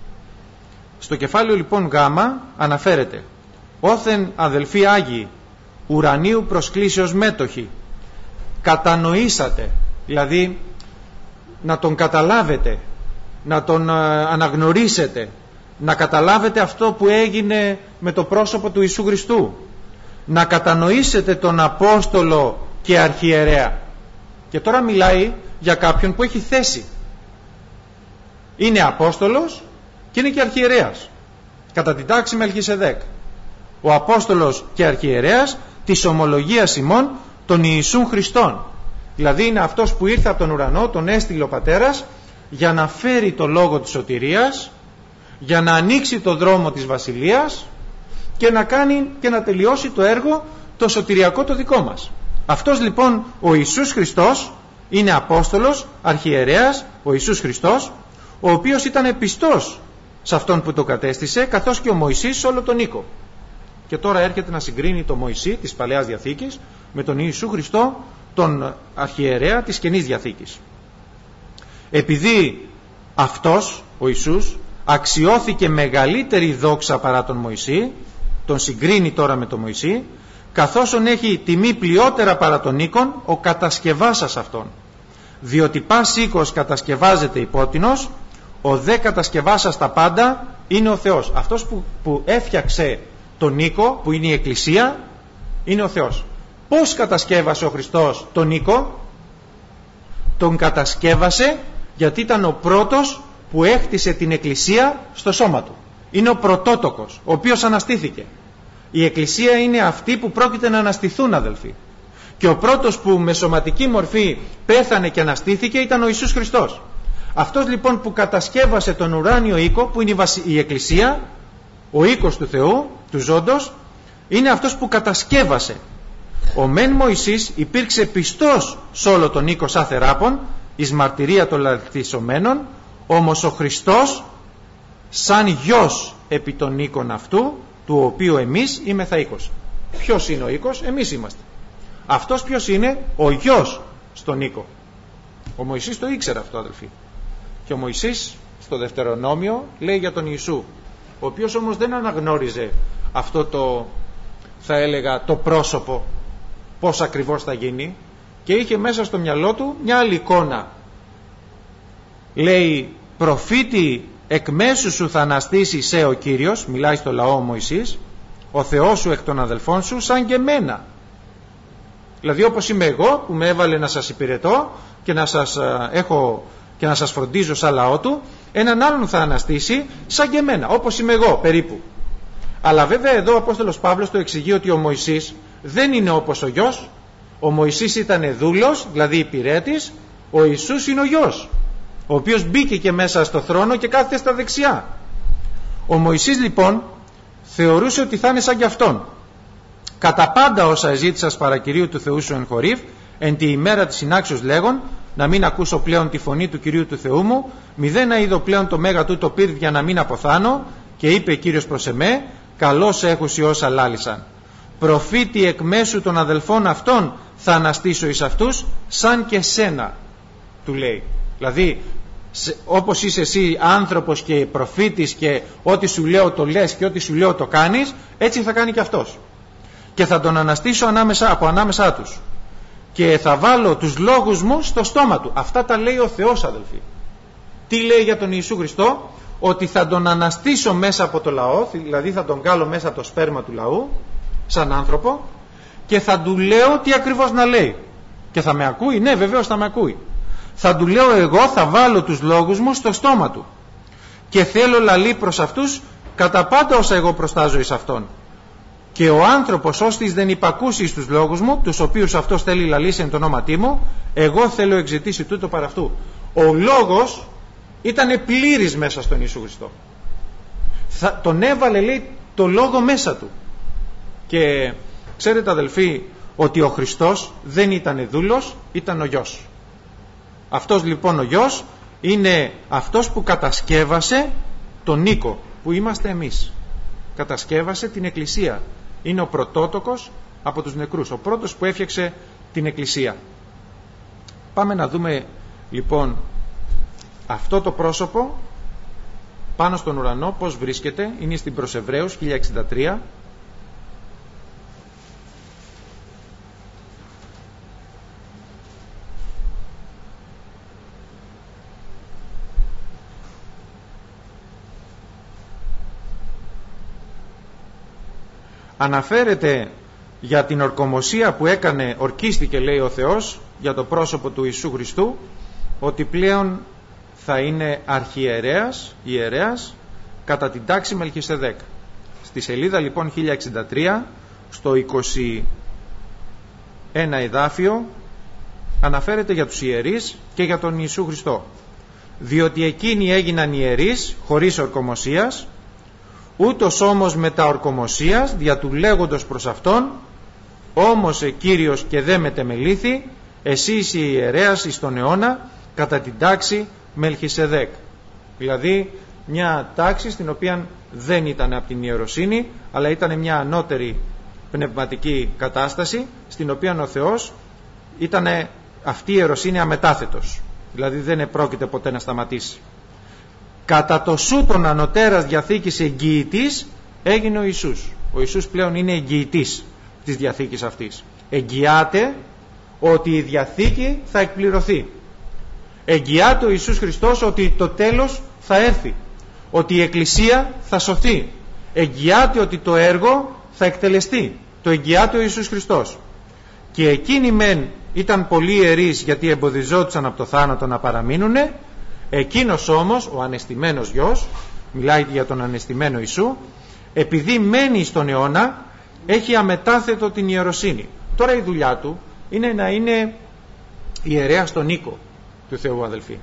Στο κεφάλαιο λοιπόν Γ αναφέρεται: «Όθεν αδελφοί Άγιοι, ουρανίου προσκλήσεως μέτοχοι, κατανοήσατε», δηλαδή να τον καταλάβετε, να τον αναγνωρίσετε, να καταλάβετε αυτό που έγινε με το πρόσωπο του Ιησού Χριστού, να κατανοήσετε τον Απόστολο και Αρχιερέα. Και τώρα μιλάει για κάποιον που έχει θέση, είναι Απόστολος και είναι και Αρχιερέας, κατά την τάξη Μελχισεδέκ. Ο Απόστολος και Αρχιερέας της ομολογίας ημών των Ιησούν Χριστών, δηλαδή είναι αυτός που ήρθε από τον ουρανό, τον έστειλε ο Πατέρας για να φέρει το λόγο της σωτηρίας, για να ανοίξει το δρόμο της βασιλείας και να κάνει και να τελειώσει το έργο το σωτηριακό το δικό μας. Αυτός λοιπόν ο Ιησούς Χριστός είναι Απόστολος, Αρχιερέας, ο Ιησούς Χριστός, ο οποίος ήταν πιστός σε αυτόν που το κατέστησε, καθώς και ο Μωυσής σε όλο τον οίκο. Και τώρα έρχεται να συγκρίνει το Μωυσή της Παλαιάς Διαθήκης με τον Ιησού Χριστό, τον Αρχιερέα της Καινής Διαθήκης. Επειδή αυτός ο Ιησούς αξιώθηκε μεγαλύτερη δόξα παρά τον Μωυσή, τον συγκρίνει τώρα με τον Μωυσή, καθώς έχει τιμή πλειότερα παρά τον οίκον, ο κατασκευάσας αυτόν. Διότι πας οίκος κατασκευάζεται υπότινος, ο δε κατασκευάσας τα πάντα είναι ο Θεός. Αυτός που έφτιαξε τον οίκο, που είναι η Εκκλησία, είναι ο Θεός. Πώς κατασκεύασε ο Χριστός τον οίκο? Τον κατασκεύασε γιατί ήταν ο πρώτος που έκτισε την Εκκλησία στο σώμα του. Είναι ο πρωτότοκος, ο οποίος αναστήθηκε. Η Εκκλησία είναι αυτή που πρόκειται να αναστηθούν, αδελφοί. Και ο πρώτος που με σωματική μορφή πέθανε και αναστήθηκε ήταν ο Ιησούς Χριστός. Αυτός λοιπόν που κατασκεύασε τον ουράνιο οίκο, που είναι η Εκκλησία, ο οίκος του Θεού, του ζώντος, είναι αυτός που κατασκεύασε. Ο μεν Μωυσής υπήρξε πιστός σε όλο τον οίκο σαν θεράπων, εις μαρτυρία των λαλθισωμένων, όμως ο Χριστός σαν γιος επί των οίκων αυτού, του οποίου εμείς είμεθα οίκος. Ποιος είναι ο οίκος? Εμείς είμαστε. Αυτός ποιος είναι? Ο γιος στον οίκο. Ο Μωυσής το ήξερε αυτό, αδελφοί. Και ο Μωυσής στο Δευτερονόμιο λέει για τον Ιησού, ο οποίος όμως δεν αναγνώριζε αυτό το, θα έλεγα, το πρόσωπο πώς ακριβώς θα γίνει, και είχε μέσα στο μυαλό του μια άλλη εικόνα. Λέει, προφήτη εκ μέσου σου θα αναστήσει σε ο Κύριος, μιλάει στο λαό Μωυσής, ο Θεός σου εκ των αδελφών σου, σαν και εμένα. Δηλαδή όπως είμαι εγώ που με έβαλε να σας υπηρετώ και να σας έχω και να σας φροντίζω σαν λαό του, έναν άλλον θα αναστήσει σαν και εμένα, όπως είμαι εγώ περίπου. Αλλά βέβαια εδώ ο Απόστολος Παύλος το εξηγεί ότι ο Μωυσής δεν είναι όπως ο γιος. Ο Μωυσής ήταν δούλος, δηλαδή υπηρέτης. Ο Ιησούς είναι ο γιος, ο οποίος μπήκε και μέσα στο θρόνο και κάθεται στα δεξιά. Ο Μωυσής λοιπόν θεωρούσε ότι θα είναι σαν κι αυτόν. Κατά πάντα όσα εζήτησας παρακυρίου του Θεού σου εν χωρίφ, εν τη ημέρα της συνάξεως λέγον, να μην ακούσω πλέον τη φωνή του Κυρίου του Θεού μου, μηδέν να είδω πλέον το μέγα του το πύρ για να μην αποθάνω, και είπε Κύριος προς εμέ, καλώς έχουσι όσα λάλησαν. Προφήτη εκ μέσου των αδελφών αυτών θα αναστήσω εις αυτούς, σαν και σένα, του λέει. Δηλαδή όπως είσαι εσύ άνθρωπος και προφήτης και ό,τι σου λέω το λες και ό,τι σου λέω το κάνεις, έτσι θα κάνει και αυτός. Και θα τον αναστήσω από ανάμεσά τους και θα βάλω τους λόγους μου στο στόμα του. Αυτά τα λέει ο Θεός, αδελφοί. Τι λέει για τον Ιησού Χριστό? Ότι θα τον αναστήσω μέσα από το λαό, δηλαδή θα τον βγάλω μέσα από το σπέρμα του λαού σαν άνθρωπο και θα του λέω τι ακριβώς να λέει. Και θα με ακούει? Ναι, βεβαίως θα με ακούει. Θα του λέω εγώ, θα βάλω τους λόγους μου στο στόμα του και θέλω λαλεί προς αυτούς κατά πάντα όσα εγώ προστάζω εις αυτόν. Και ο άνθρωπος ώστις δεν υπακούσει στους λόγους μου, τους οποίους αυτός θέλει λαλήσει εν το όνόματί μου, εγώ θέλω εξητήσει τούτο παρά αυτού. Ο λόγος ήταν πλήρης μέσα στον Ιησού Χριστό. Τον έβαλε, λέει, το λόγο μέσα του. Και ξέρετε, αδελφοί, ότι ο Χριστός δεν ήταν δούλος, ήταν ο γιος. Αυτός λοιπόν ο γιος είναι αυτός που κατασκεύασε τον Νίκο, που είμαστε εμείς. Κατασκεύασε την Εκκλησία. Είναι ο πρωτότοκος από τους νεκρούς, ο πρώτος που έφτιαξε την Εκκλησία. Πάμε να δούμε λοιπόν αυτό το πρόσωπο πάνω στον ουρανό πώς βρίσκεται. Είναι στην προς Εβραίους 1063. Αναφέρεται για την ορκομοσία που έκανε, ορκίστηκε λέει ο Θεός για το πρόσωπο του Ιησού Χριστού, ότι πλέον θα είναι αρχιερέας, ιερέας κατά την τάξη Μελχισεδέκ. Στη σελίδα λοιπόν 1063 στο 21 εδάφιο αναφέρεται για τους ιερείς και για τον Ιησού Χριστό. Διότι εκείνοι έγιναν ιερείς χωρίς ορκομοσίας, ούτως όμως μετά ορκομοσίας δια του λέγοντος προς αυτόν, όμως Κύριος και δε μετεμελήθη, εσύ είσαι ιερέας εις τον αιώνα κατά την τάξη Μελχισεδέκ. Δηλαδή μια τάξη στην οποία δεν ήταν από την ιεροσύνη, αλλά ήταν μια ανώτερη πνευματική κατάσταση, στην οποία ο Θεός ήταν αυτή η ιεροσύνη αμετάθετος, δηλαδή δεν επρόκειται ποτέ να σταματήσει. Κατά το σούτον ανωτέρας διαθήκης εγγυητής έγινε ο Ιησούς. Ο Ιησούς πλέον είναι εγγυητής της διαθήκης αυτής. Εγγυάται ότι η διαθήκη θα εκπληρωθεί. Εγγυάται ο Ιησούς Χριστός ότι το τέλος θα έρθει, ότι η Εκκλησία θα σωθεί. Εγγυάται ότι το έργο θα εκτελεστεί. Το εγγυάται ο Ιησούς Χριστός. Και εκείνοι μεν ήταν πολύ ιερείς γιατί εμποδιζόντουσαν από το θάνατο να παραμείνουνε. Εκείνος όμως, ο ανεστημένος γιος, μιλάει για τον ανεστημένο Ιησού, επειδή μένει στον αιώνα, έχει αμετάθετο την ιεροσύνη. Τώρα η δουλειά του είναι να είναι ιερέας στον οίκο του Θεού, αδελφοί.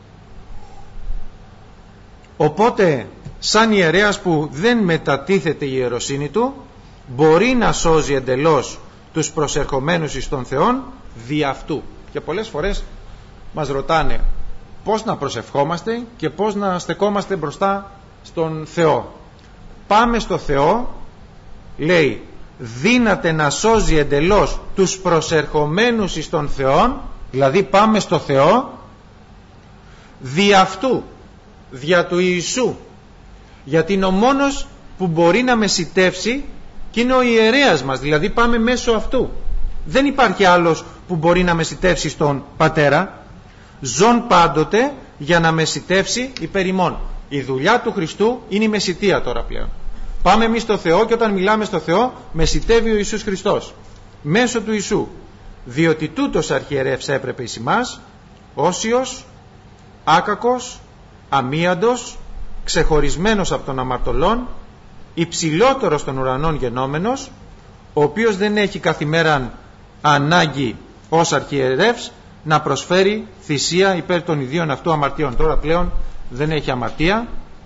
Οπότε σαν ιερέας που δεν μετατίθεται η ιεροσύνη του, μπορεί να σώζει εντελώς τους προσερχομένους εις τον Θεόν δι' αυτού. Και πολλές φορές μας ρωτάνε πώς να προσευχόμαστε και πώς να στεκόμαστε μπροστά στον Θεό. Πάμε στο Θεό, λέει, δύναται να σώζει εντελώς τους προσερχομένους εις τον Θεόν, δηλαδή πάμε στο Θεό δι' αυτού, δια του Ιησού, γιατί είναι ο μόνος που μπορεί να μεσιτεύσει και είναι ο ιερέας μας, δηλαδή πάμε μέσω αυτού. Δεν υπάρχει άλλος που μπορεί να μεσιτεύσει στον Πατέρα. Ζων πάντοτε για να μεσιτεύσει υπέρ ημών. Η δουλειά του Χριστού είναι η μεσιτεία τώρα πλέον. Πάμε εμείς στο Θεό και όταν μιλάμε στο Θεό μεσιτεύει ο Ιησούς Χριστός μέσω του Ιησού. Διότι τούτος αρχιερεύς έπρεπε εις ημάς, όσιος, άκακος, αμίαντος, ξεχωρισμένος από των αμαρτωλών, υψηλότερος των ουρανών γενόμενος, ο οποίος δεν έχει καθημέραν ανάγκη ως αρχιερεύς να προσφέρει θυσία υπέρ των ιδίων αυτού αμαρτιών. Τώρα πλέον δεν έχει αμαρτία.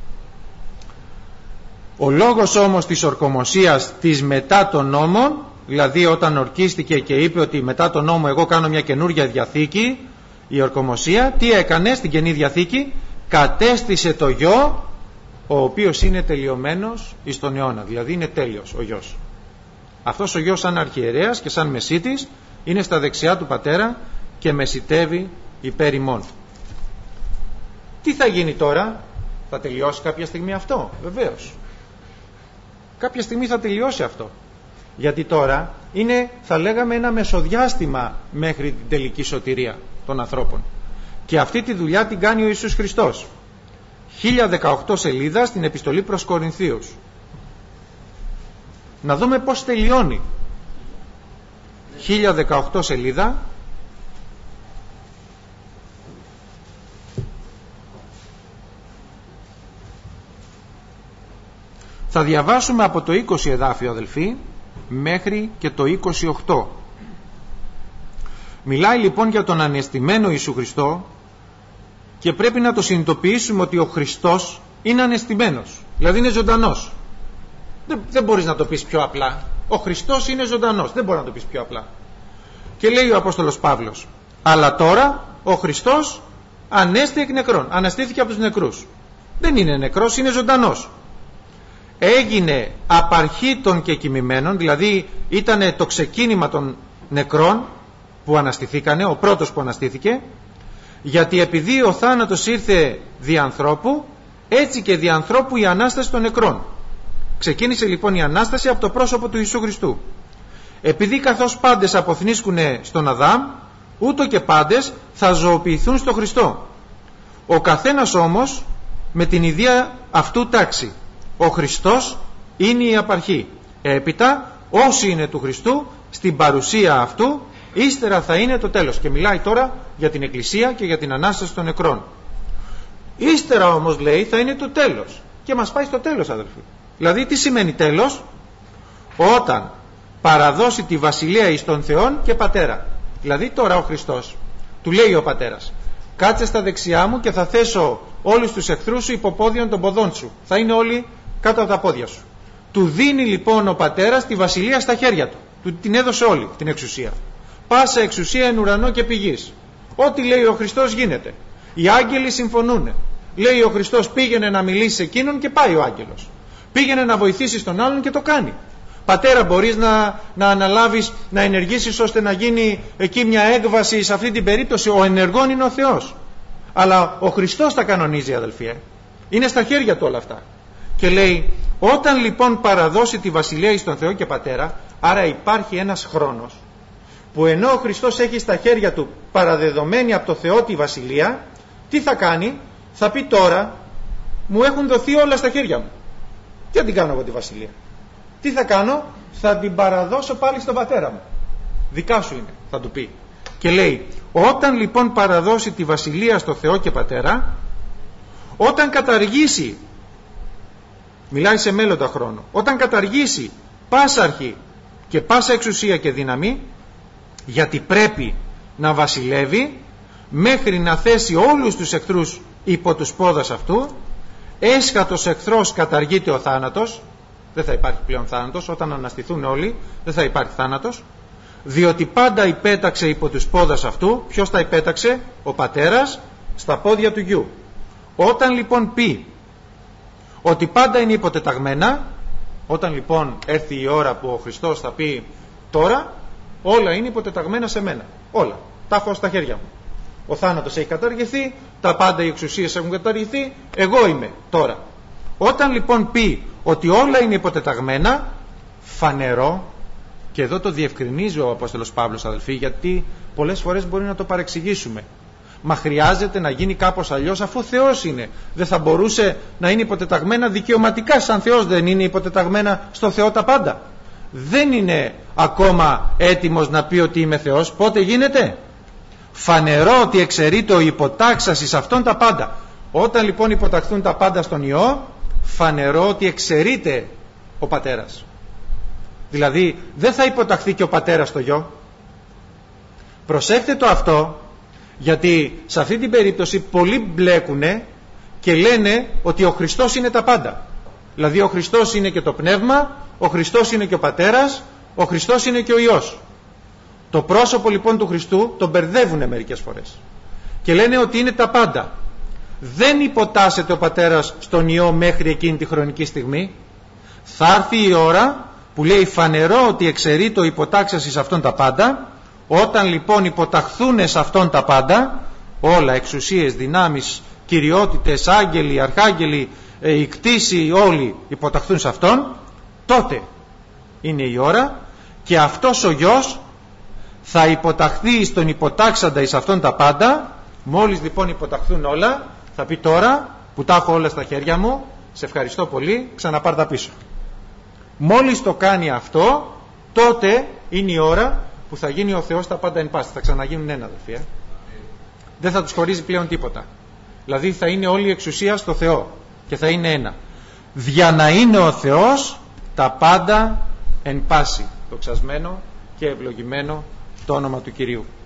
Ο λόγος όμως της ορκομοσίας της μετά των νόμων, δηλαδή όταν ορκίστηκε και είπε ότι μετά τον νόμο εγώ κάνω μια καινούργια διαθήκη, η ορκομοσία τι έκανε στην Καινή Διαθήκη? Κατέστησε το γιο, ο οποίος είναι τελειωμένος εις τον αιώνα, δηλαδή είναι τέλειος ο γιος. Αυτός ο γιος σαν αρχιερέας και σαν μεσίτης είναι στα δεξιά του Πατέρα και μεσιτεύει υπέρ ημών. Τι θα γίνει τώρα? Θα τελειώσει κάποια στιγμή αυτό? Βεβαίως, κάποια στιγμή θα τελειώσει αυτό, γιατί τώρα είναι, θα λέγαμε, ένα μεσοδιάστημα μέχρι την τελική σωτηρία των ανθρώπων, και αυτή τη δουλειά την κάνει ο Ιησούς Χριστός. 1018 σελίδα στην επιστολή προς Κορινθίους. Να δούμε πως τελειώνει. 1018 σελίδα. Θα διαβάσουμε από το 20 εδάφιο, αδελφοί, μέχρι και το 28. Μιλάει λοιπόν για τον ανεστημένο Ιησού Χριστό, και πρέπει να το συνειδητοποιήσουμε ότι ο Χριστός είναι ανεστημένος, δηλαδή είναι ζωντανός. Δεν μπορείς να το πεις πιο απλά. Ο Χριστός είναι ζωντανός, δεν μπορεί να το πεις πιο απλά. Και λέει ο Απόστολος Παύλος, αλλά τώρα ο Χριστός ανέστη εκ νεκρών, αναστήθηκε από τους νεκρούς. Δεν είναι νεκρός, είναι ζωντανός. Έγινε απαρχή των κεκοιμημένων, δηλαδή ήταν το ξεκίνημα των νεκρών που αναστηθήκανε, ο πρώτος που αναστήθηκε, γιατί επειδή ο θάνατος ήρθε δι' ανθρώπου, έτσι και δι' ανθρώπου η Ανάσταση των νεκρών. Ξεκίνησε λοιπόν η Ανάσταση από το πρόσωπο του Ιησού Χριστού. Επειδή καθώς πάντες αποθνίσκουνε στον Αδάμ, ούτω και πάντες θα ζωοποιηθούν στο Χριστό. Ο καθένας όμως με την ιδία αυτού τάξη. Ο Χριστός είναι η απαρχή. Έπειτα όσοι είναι του Χριστού, στην παρουσία αυτού ύστερα θα είναι το τέλος. Και μιλάει τώρα για την Εκκλησία και για την Ανάσταση των νεκρών. Ύστερα όμως, λέει, θα είναι το τέλος. Και μας πάει στο τέλος, αδελφοί. Δηλαδή τι σημαίνει τέλος? Όταν παραδώσει τη βασιλεία εις τον Θεόν και Πατέρα. Δηλαδή τώρα ο Χριστός του λέει ο Πατέρας, κάτσε στα δεξιά μου και θα θέσω όλους τους εχθρούς σου υποπόδιον των ποδών σου. Θα είναι όλοι κάτω από τα πόδια σου. Του δίνει λοιπόν ο Πατέρας τη βασιλεία στα χέρια του. Του την έδωσε όλη την εξουσία. Πάσα εξουσία εν ουρανό και πηγής. Ό,τι λέει ο Χριστός γίνεται. Οι άγγελοι συμφωνούν. Λέει ο Χριστός, πήγαινε να μιλήσει σε εκείνον και πάει ο άγγελος. Πήγαινε να βοηθήσει τον άλλον και το κάνει. Πατέρα, μπορείς να αναλάβεις, να ενεργήσεις ώστε να γίνει εκεί μια έκβαση? Σε αυτή την περίπτωση ο ενεργών είναι ο Θεός. Αλλά ο Χριστός τα κανονίζει, αδελφοί. Είναι στα χέρια του όλα αυτά. Και λέει, όταν λοιπόν παραδώσει τη βασιλεία εις τον Θεό και Πατέρα, άρα υπάρχει ένας χρόνος που ενώ ο Χριστός έχει στα χέρια του παραδεδομένη από το Θεό τη βασιλεία, τι θα κάνει? Θα πει, τώρα μου έχουν δοθεί όλα στα χέρια μου. Τι θα την κάνω εγώ τη βασιλεία? Τι θα κάνω? Θα την παραδώσω πάλι στον Πατέρα μου. Δικά σου είναι, θα του πει. Και λέει, όταν λοιπόν παραδώσει τη βασιλεία στο Θεό και Πατέρα, όταν καταργήσει, μιλάει σε μέλλοντα χρόνο, όταν καταργήσει πάσα αρχή και πάσα εξουσία και δύναμη, γιατί πρέπει να βασιλεύει μέχρι να θέσει όλους τους εχθρούς υπό τους πόδας αυτού, έσχατος εχθρός καταργείται ο θάνατος. Δεν θα υπάρχει πλέον θάνατος. Όταν αναστηθούν όλοι δεν θα υπάρχει θάνατος, διότι πάντα υπέταξε υπό τους πόδας αυτού. Ποιος τα υπέταξε? Ο Πατέρας στα πόδια του Γιου. Όταν λοιπόν πει ότι πάντα είναι υποτεταγμένα, όταν λοιπόν έρθει η ώρα που ο Χριστός θα πει, τώρα όλα είναι υποτεταγμένα σε μένα, όλα τα έχω στα χέρια μου. Ο θάνατος έχει καταργηθεί, τα πάντα οι εξουσίες έχουν καταργηθεί, εγώ είμαι τώρα. Όταν λοιπόν πει ότι όλα είναι υποτεταγμένα, φανερό Και εδώ το διευκρινίζει ο Απόστολος Παύλος, αδελφοί, γιατί πολλές φορές μπορεί να το παρεξηγήσουμε. Μα χρειάζεται να γίνει κάπως αλλιώς, αφού Θεός είναι? Δεν θα μπορούσε να είναι υποτεταγμένα δικαιωματικά σαν Θεός? Δεν είναι υποτεταγμένα στο Θεό τα πάντα? Δεν είναι ακόμα έτοιμος να πει ότι είμαι Θεός? Πότε γίνεται? Φανερό ότι εξαιρείται ο υποτάξασης αυτών τα πάντα. Όταν λοιπόν υποταχθούν τα πάντα στον Υιό, φανερό ότι εξαιρείται ο Πατέρας. Δηλαδή δεν θα υποταχθεί και ο Πατέρας στο Υιό. Προσέχτε το αυτό, γιατί σε αυτή την περίπτωση πολλοί μπλέκουνε και λένε ότι ο Χριστός είναι τα πάντα. Δηλαδή ο Χριστός είναι και το Πνεύμα, ο Χριστός είναι και ο Πατέρας, ο Χριστός είναι και ο Υιός. Το πρόσωπο λοιπόν του Χριστού τον μπερδεύουνε μερικές φορές και λένε ότι είναι τα πάντα. Δεν υποτάσσεται ο Πατέρας στον Υιό μέχρι εκείνη τη χρονική στιγμή. Θα έρθει η ώρα που λέει φανερό ότι εξαιρεί το υποτάξαση σε αυτόν τα πάντα. Όταν λοιπόν υποταχθούν σε αυτόν τα πάντα, όλα, εξουσίες, δυνάμεις, κυριότητες, άγγελοι, αρχάγγελοι, οι κτήσοι, όλοι υποταχθούν σε αυτόν, τότε είναι η ώρα και αυτός ο Υιός θα υποταχθεί στον υποτάξαντα εις αυτόν τα πάντα. Μόλις λοιπόν υποταχθούν όλα, θα πει τώρα που τα έχω όλα στα χέρια μου, σε ευχαριστώ πολύ, ξαναπάρ' τα πίσω. Μόλις το κάνει αυτό, τότε είναι η ώρα που θα γίνει ο Θεός τα πάντα εν πάση. Θα ξαναγίνουν ένα, αδελφοί. Δεν θα τους χωρίζει πλέον τίποτα. Δηλαδή θα είναι όλη η εξουσία στο Θεό και θα είναι ένα. Για να είναι ο Θεός τα πάντα εν πάση. Δοξασμένο και ευλογημένο το όνομα του Κυρίου.